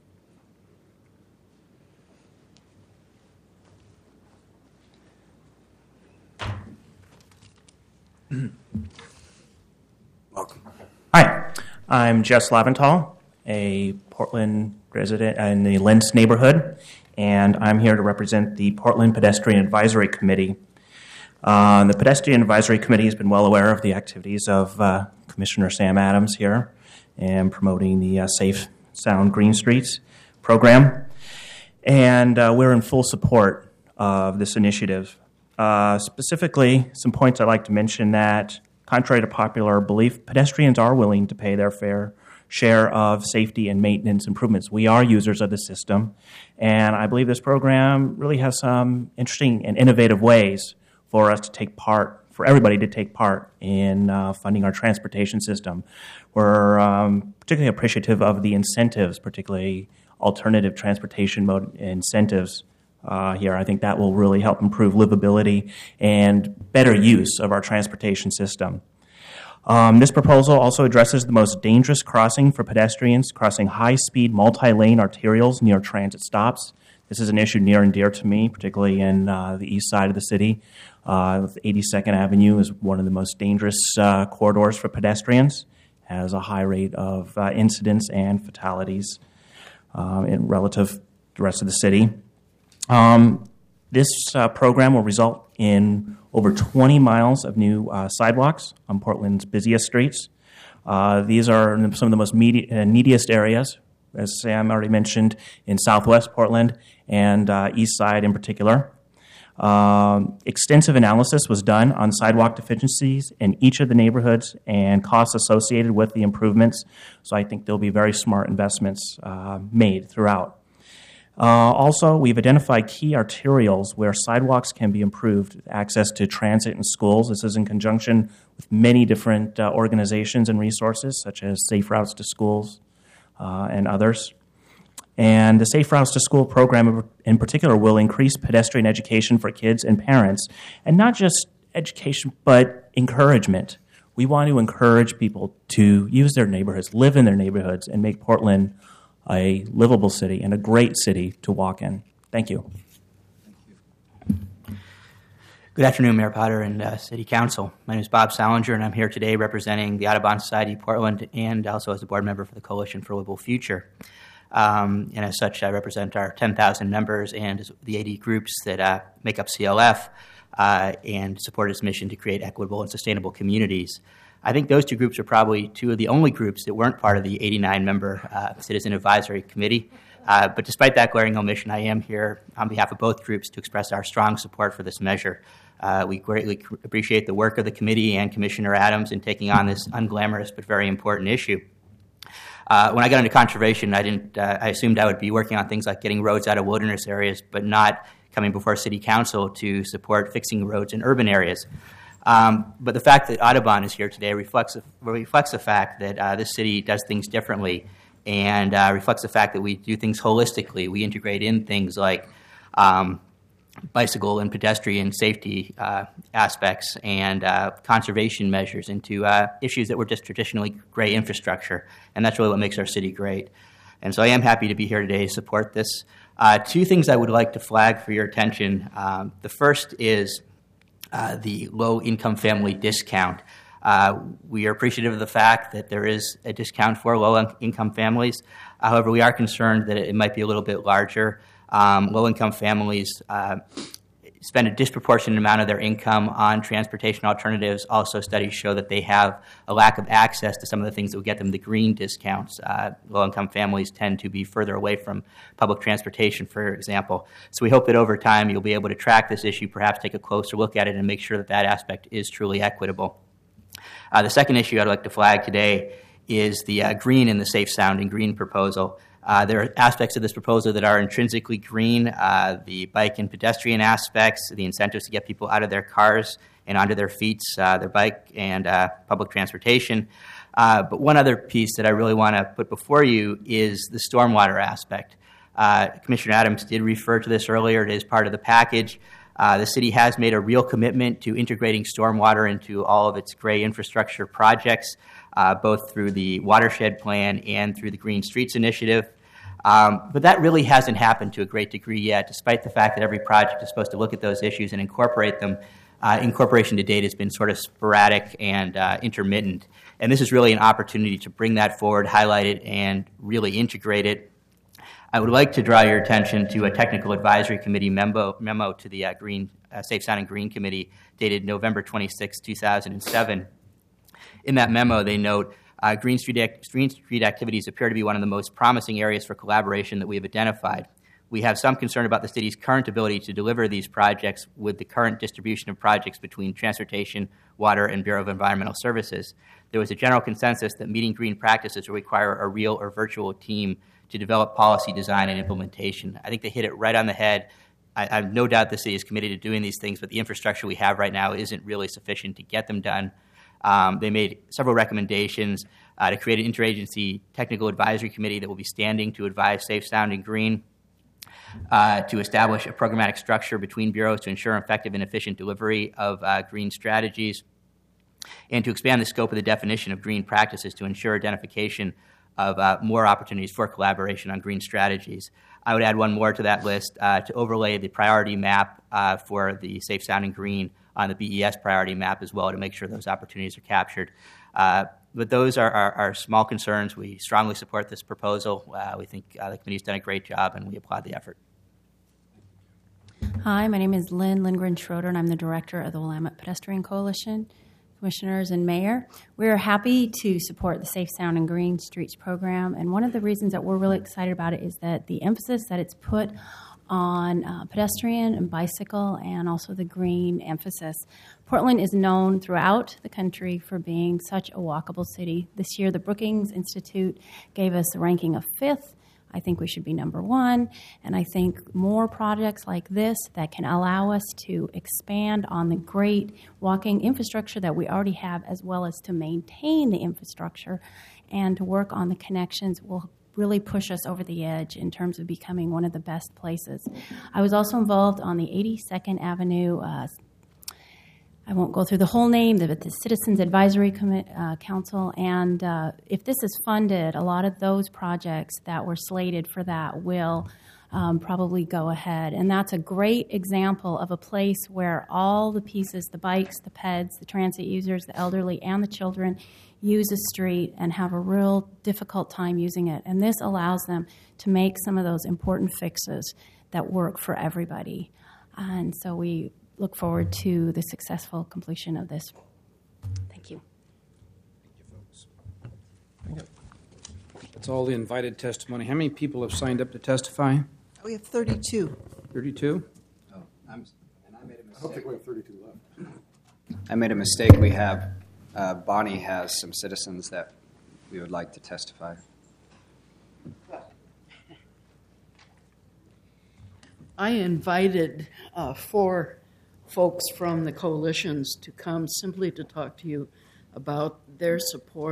Welcome. Hi, I'm Jess Labenthal, a Portland resident in the Lentz neighborhood, and I'm here to represent the Portland Pedestrian Advisory Committee. The Pedestrian Advisory Committee has been well aware of the activities of Commissioner Sam Adams here and promoting the Safe, Sound, Green Streets program, and we're in full support of this initiative. Specifically, some points I'd like to mention that, contrary to popular belief, pedestrians are willing to pay their fair share of safety and maintenance improvements. We are users of the system, and I believe this program really has some interesting and innovative ways for us to take part, for everybody to take part in funding our transportation system. We're particularly appreciative of the incentives, particularly alternative transportation mode incentives here. I think that will really help improve livability and better use of our transportation system. This proposal also addresses the most dangerous crossing for pedestrians, crossing high-speed, multi-lane arterials near transit stops. This is an issue near and dear to me, particularly in the east side of the city. 82nd Avenue is one of the most dangerous corridors for pedestrians, has a high rate of incidents and fatalities in relative to the rest of the city. This program will result in over 20 miles of new sidewalks on Portland's busiest streets. These are some of the most neediest areas, as Sam already mentioned, in southwest Portland and east side in particular. Extensive analysis was done on sidewalk deficiencies in each of the neighborhoods and costs associated with the improvements, so I think there'll be very smart investments made throughout. Also, we've identified key arterials where sidewalks can be improved, access to transit and schools. This is in conjunction with many different organizations and resources, such as Safe Routes to Schools and others. And the Safe Routes to School program in particular will increase pedestrian education for kids and parents, and not just education, but encouragement. We want to encourage people to use their neighborhoods, live in their neighborhoods, and make Portland a livable city and a great city to walk in. Thank you. Good afternoon, Mayor Potter and City Council. My name is Bob Salinger, and I'm here today representing the Audubon Society of Portland and also as a board member for the Coalition for a Livable Future. And as such, I represent our 10,000 members and the 80 groups that make up CLF. and support its mission to create equitable and sustainable communities. I think those two groups are probably two of the only groups that weren't part of the 89-member Citizen Advisory Committee. But despite that glaring omission, I am here on behalf of both groups to express our strong support for this measure. We greatly appreciate the work of the committee and Commissioner Adams in taking on this unglamorous but very important issue. When I got into conservation, I assumed I would be working on things like getting roads out of wilderness areas, but not coming before City Council to support fixing roads in urban areas. But the fact that Audubon is here today reflects the fact that this city does things differently, and reflects the fact that we do things holistically. We integrate in things like bicycle and pedestrian safety aspects and conservation measures into issues that were just traditionally gray infrastructure, and that's really what makes our city great. And so I am happy to be here today to support this. Two things I would like to flag for your attention. The first is the low-income family discount. We are appreciative of the fact that there is a discount for low-income families. However, we are concerned that it might be a little bit larger. Low-income families spend a disproportionate amount of their income on transportation alternatives. Also, studies show that they have a lack of access to some of the things that would get them the green discounts. Low-income families tend to be further away from public transportation, for example. So we hope that over time you'll be able to track this issue, perhaps take a closer look at it, and make sure that that aspect is truly equitable. The second issue I'd like to flag today is the green and the safe, sound, and green proposal. There are aspects of this proposal that are intrinsically green, the bike and pedestrian aspects, the incentives to get people out of their cars and onto their feet, their bike and public transportation. But one other piece that I really want to put before you is the stormwater aspect. Commissioner Adams did refer to this earlier. It is part of the package. The city has made a real commitment to integrating stormwater into all of its gray infrastructure projects, both through the watershed plan and through the Green Streets Initiative. But that really hasn't happened to a great degree yet, despite the fact that every project is supposed to look at those issues and incorporate them. Incorporation to date has been sort of sporadic and intermittent. And this is really an opportunity to bring that forward, highlight it, and really integrate it. I would like to draw your attention to a technical advisory committee memo to the Safe Sound and Green Committee dated November 26, 2007. In that memo, they note Green Street activities appear to be one of the most promising areas for collaboration that we have identified. We have some concern about the city's current ability to deliver these projects with the current distribution of projects between Transportation, Water, and Bureau of Environmental Services. There was a general consensus that meeting green practices will require a real or virtual team to develop policy design and implementation. I think they hit it right on the head. I have no doubt the city is committed to doing these things, but the infrastructure we have right now isn't really sufficient to get them done. They made several recommendations to create an interagency technical advisory committee that will be standing to advise Safe, Sound, and Green, to establish a programmatic structure between bureaus to ensure effective and efficient delivery of green strategies, and to expand the scope of the definition of green practices to ensure identification of more opportunities for collaboration on green strategies. I would add one more to that list, to overlay the priority map for the Safe, Sound, and Green on the BES priority map as well to make sure those opportunities are captured. But those are our small concerns. We strongly support this proposal. We think the committee's done a great job, and we applaud the effort. Hi, my name is Lynn Lindgren-Schroeder, and I'm the director of the Willamette Pedestrian Coalition. Commissioners and Mayor, we're happy to support the Safe, Sound, and Green Streets program, and one of the reasons that we're really excited about it is that the emphasis that it's put on pedestrian and bicycle, and also the green emphasis. Portland is known throughout the country for being such a walkable city. This year, the Brookings Institute gave us a ranking of 5th. I think we should be number 1, and I think more projects like this that can allow us to expand on the great walking infrastructure that we already have, as well as to maintain the infrastructure and to work on the connections will really push us over the edge in terms of becoming one of the best places. I was also involved on the 82nd Avenue, I won't go through the whole name, but the Citizens Advisory Council, and if this is funded, a lot of those projects that were slated for that will probably go ahead. And that's a great example of a place where all the pieces, the bikes, the peds, the transit users, the elderly, and the children use a street and have a real difficult time using it. And this allows them to make some of those important fixes that work for everybody. And so we look forward to the successful completion of this. Thank you. That's all the invited testimony. How many people have signed up to testify? We have 32. 32? Oh, I made a mistake. I don't think we have 32 left. I made a mistake. We have, Bonnie has some citizens that we would like to testify. I invited 4 folks from the coalitions to come simply to talk to you about their support